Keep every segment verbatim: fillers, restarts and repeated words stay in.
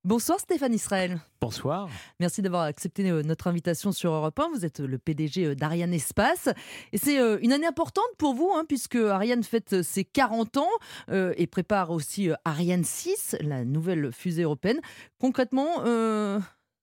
Bonsoir Stéphane Israël. Bonsoir. Merci d'avoir accepté notre invitation sur Europe un. Vous êtes le P D G d'Ariane Espace. Et c'est une année importante pour vous, hein, puisque Ariane fête ses quarante ans euh, et prépare aussi Ariane six, la nouvelle fusée européenne. Concrètement, euh,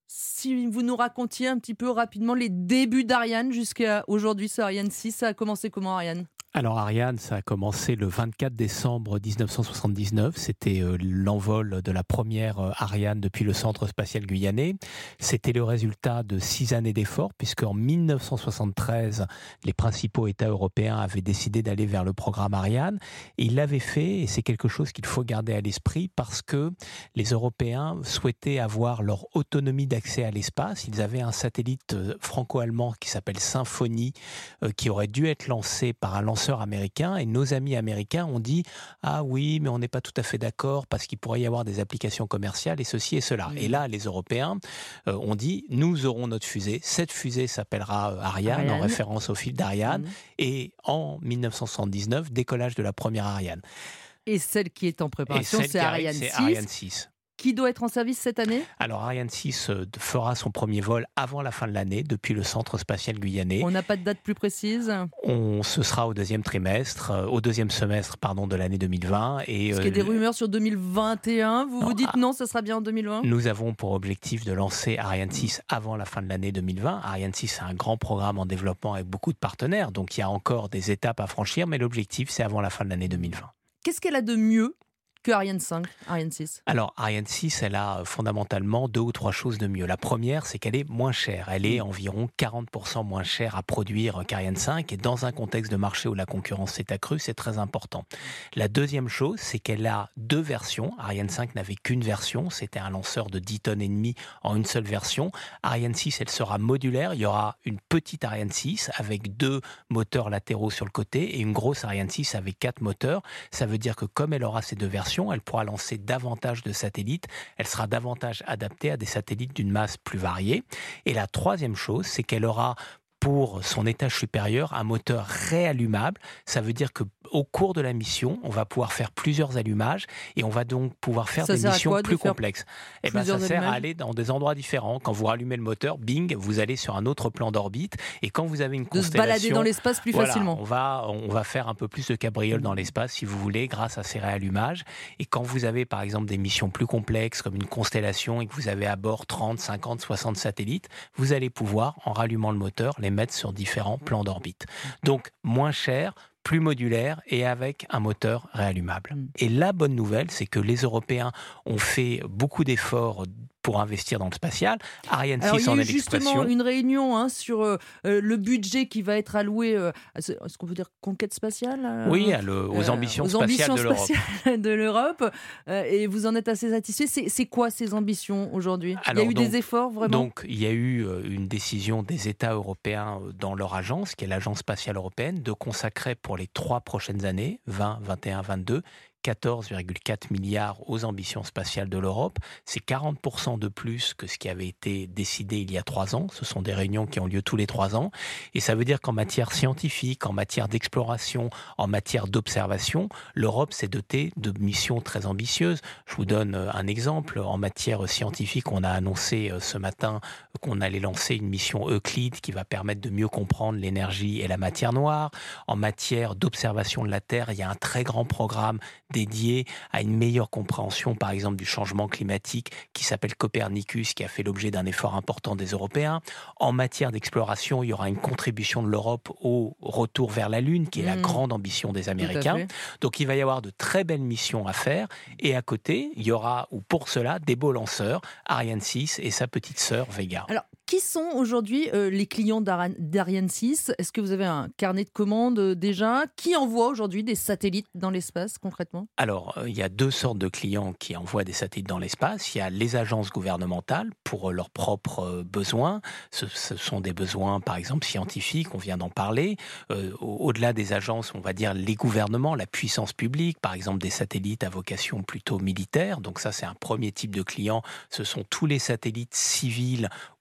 si vous nous racontiez un petit peu rapidement les débuts d'Ariane jusqu'à aujourd'hui, ce Ariane six, ça a commencé comment, Ariane ? Alors Ariane, ça a commencé le vingt-quatre décembre dix-neuf cent soixante-dix-neuf. C'était euh, l'envol de la première euh, Ariane depuis le centre spatial guyanais. C'était le résultat de six années d'efforts, puisque en mille neuf cent soixante-treize, les principaux États européens avaient décidé d'aller vers le programme Ariane. Et ils l'avaient fait, et c'est quelque chose qu'il faut garder à l'esprit, parce que les Européens souhaitaient avoir leur autonomie d'accès à l'espace. Ils avaient un satellite euh, franco-allemand qui s'appelle Symphonie, euh, qui aurait dû être lancé par un lanceur américains, et nos amis américains ont dit « Ah oui, mais on n'est pas tout à fait d'accord parce qu'il pourrait y avoir des applications commerciales et ceci et cela. Mmh. » Et là, les Européens euh, ont dit « Nous aurons notre fusée. Cette fusée s'appellera euh, Ariane, Ariane, en référence au fil d'Ariane. Mmh. » Et en mille neuf cent soixante-dix-neuf, décollage de la première Ariane. Et celle qui est en préparation, c'est Ariane six. C'est Ariane six. Qui doit être en service cette année ? Alors Ariane six fera son premier vol avant la fin de l'année depuis le centre spatial guyanais. On n'a pas de date plus précise ? On, ce sera au deuxième trimestre, euh, au deuxième semestre pardon, de l'année deux mille vingt. Et, Est-ce qu'il y a des rumeurs sur deux mille vingt et un ? Vous non, vous dites ah, non, ça sera bien en deux mille vingt ? Nous avons pour objectif de lancer Ariane six avant la fin de l'année deux mille vingt. Ariane six, c'est un grand programme en développement avec beaucoup de partenaires, donc il y a encore des étapes à franchir, mais l'objectif, c'est avant la fin de l'année deux mille vingt. Qu'est-ce qu'elle a de mieux que Ariane cinq, Ariane six? Alors, Ariane six, elle a fondamentalement deux ou trois choses de mieux. La première, c'est qu'elle est moins chère. Elle est environ quarante pour cent moins chère à produire qu'Ariane cinq. Et dans un contexte de marché où la concurrence s'est accrue, c'est très important. La deuxième chose, c'est qu'elle a deux versions. Ariane cinq n'avait qu'une version. C'était un lanceur de dix tonnes et demie en une seule version. Ariane six, elle sera modulaire. Il y aura une petite Ariane six avec deux moteurs latéraux sur le côté et une grosse Ariane six avec quatre moteurs. Ça veut dire que comme elle aura ces deux versions, elle pourra lancer davantage de satellites, elle sera davantage adaptée à des satellites d'une masse plus variée. Et la troisième chose, c'est qu'elle aura pour son étage supérieur un moteur réallumable. Ça veut dire qu'au cours de la mission, on va pouvoir faire plusieurs allumages et on va donc pouvoir faire ça des missions plus faire complexes. Et ben, ça sert allumages. à aller dans des endroits différents. Quand vous rallumez le moteur, bing, vous allez sur un autre plan d'orbite. Et quand vous avez une de constellation... se balader dans l'espace plus voilà, facilement. On va, on va faire un peu plus de cabriole dans l'espace, si vous voulez, grâce à ces réallumages. Et quand vous avez, par exemple, des missions plus complexes, comme une constellation, et que vous avez à bord trente, cinquante, soixante satellites, vous allez pouvoir, en rallumant le moteur, les mettre sur différents plans d'orbite. Donc, moins cher, plus modulaire et avec un moteur réallumable. Mm. Et la bonne nouvelle, c'est que les Européens ont fait beaucoup d'efforts pour investir dans le spatial. Ariane Alors, six en est l'expression. Il y a eu justement une réunion hein, sur euh, le budget qui va être alloué euh, à ce, est-ce qu'on peut dire conquête spatiale euh, Oui, à le, aux ambitions euh, aux spatiales ambitions de l'Europe. Spatiales de l'Europe. Euh, et vous en êtes assez satisfait. C'est, c'est quoi ces ambitions aujourd'hui ? Alors, il y a eu donc, des efforts vraiment ? Donc, il y a eu une décision des États européens dans leur agence, qui est l'Agence spatiale européenne, de consacrer pour les trois prochaines années, vingt, vingt et un, vingt-deux, quatorze virgule quatre milliards aux ambitions spatiales de l'Europe. C'est quarante pour cent de plus que ce qui avait été décidé il y a trois ans. Ce sont des réunions qui ont lieu tous les trois ans. Et ça veut dire qu'en matière scientifique, en matière d'exploration, en matière d'observation, l'Europe s'est dotée de missions très ambitieuses. Je vous donne un exemple. En matière scientifique, on a annoncé ce matin qu'on allait lancer une mission Euclide qui va permettre de mieux comprendre l'énergie et la matière noire. En matière d'observation de la Terre, il y a un très grand programme dédié à une meilleure compréhension, par exemple, du changement climatique qui s'appelle Copernicus, qui a fait l'objet d'un effort important des Européens. En matière d'exploration, il y aura une contribution de l'Europe au retour vers la Lune, qui est mmh. la grande ambition des Américains. Donc, il va y avoir de très belles missions à faire. Et à côté, il y aura, ou pour cela, des beaux lanceurs, Ariane six et sa petite sœur Vega. Alors, qui sont aujourd'hui euh, les clients d'Ariane, d'Ariane six ? Est-ce que vous avez un carnet de commandes euh, déjà ? Qui envoie aujourd'hui des satellites dans l'espace concrètement ? Alors, euh, il y a deux sortes de clients qui envoient des satellites dans l'espace. Il y a les agences gouvernementales pour euh, leurs propres euh, besoins. Ce, ce sont des besoins, par exemple, scientifiques, on vient d'en parler. Euh, au- au-delà des agences, on va dire les gouvernements, la puissance publique, par exemple des satellites à vocation plutôt militaire. Donc ça, c'est un premier type de client. Ce sont tous les satellites civils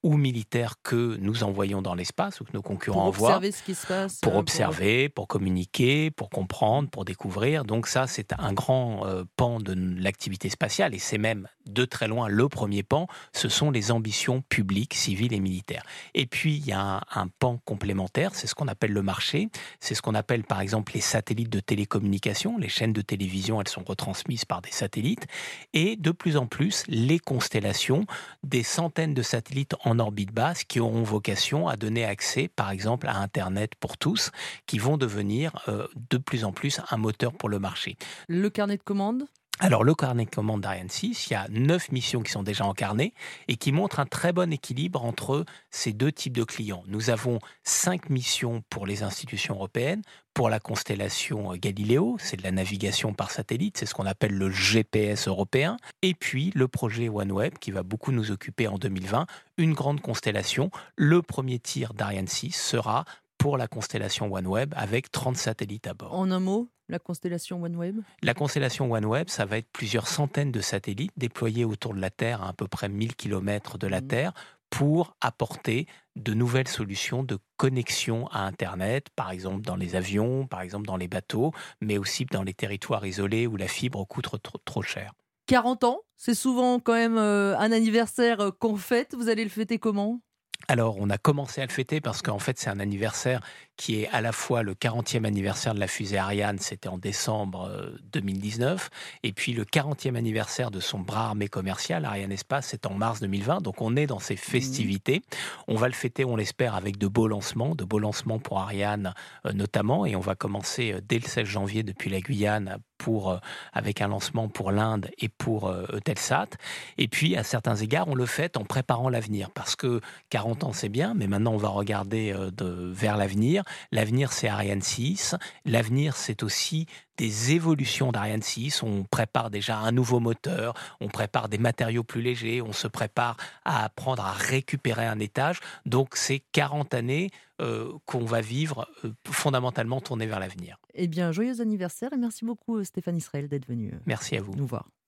ou militaires que nous envoyons dans l'espace ou que nos concurrents Pour envoient. observer ce qui se passe. Pour euh, observer, pour communiquer, pour comprendre, pour découvrir. Donc ça, c'est un grand euh, pan de l'activité spatiale et c'est même de très loin le premier pan. Ce sont les ambitions publiques, civiles et militaires. Et puis, il y a un, un pan complémentaire, c'est ce qu'on appelle le marché. C'est ce qu'on appelle par exemple les satellites de télécommunication. Les chaînes de télévision, elles sont retransmises par des satellites. Et de plus en plus, les constellations, des centaines de satellites en orbite basse qui auront vocation à donner accès, par exemple, à Internet pour tous, qui vont devenir euh, de plus en plus un moteur pour le marché. Le carnet de commandes. Alors, le carnet de commandes d'Ariane six, il y a neuf missions qui sont déjà incarnées et qui montrent un très bon équilibre entre ces deux types de clients. Nous avons cinq missions pour les institutions européennes, pour la constellation Galileo, c'est de la navigation par satellite, c'est ce qu'on appelle le G P S européen, et puis le projet OneWeb qui va beaucoup nous occuper en deux mille vingt, une grande constellation. Le premier tir d'Ariane six sera pour la constellation OneWeb avec trente satellites à bord. En un mot, la constellation OneWeb. La constellation OneWeb, ça va être plusieurs centaines de satellites déployés autour de la Terre à à peu près mille kilomètres de la Mmh. Terre pour apporter de nouvelles solutions de connexion à Internet, par exemple dans les avions, par exemple dans les bateaux, mais aussi dans les territoires isolés où la fibre coûte trop, trop cher. quarante ans, c'est souvent quand même euh, un anniversaire euh, qu'on fête. Vous allez le fêter comment? Alors, on a commencé à le fêter parce qu'en fait, c'est un anniversaire qui est à la fois le quarantième anniversaire de la fusée Ariane, c'était en décembre euh, deux mille dix-neuf, et puis le quarantième anniversaire de son bras armé commercial, Ariane Espace, c'est en mars deux mille vingt. Donc, on est dans ces festivités. On va le fêter, on l'espère, avec de beaux lancements, de beaux lancements pour Ariane euh, notamment, et on va commencer euh, dès le seize janvier depuis la Guyane pour, euh, avec un lancement pour l'Inde et pour euh, Eutelsat. Et puis, à certains égards, on le fête en préparant l'avenir, parce que quarante ans, c'est bien, mais maintenant, on va regarder euh, de, vers l'avenir. L'avenir, c'est Ariane six. L'avenir, c'est aussi des évolutions d'Ariane six. On prépare déjà un nouveau moteur, on prépare des matériaux plus légers, on se prépare à apprendre à récupérer un étage. Donc, c'est quarante années euh, qu'on va vivre euh, fondamentalement tournées vers l'avenir. Eh bien, joyeux anniversaire et merci beaucoup euh, Stéphane Israël d'être venu euh, Merci à vous. nous voir.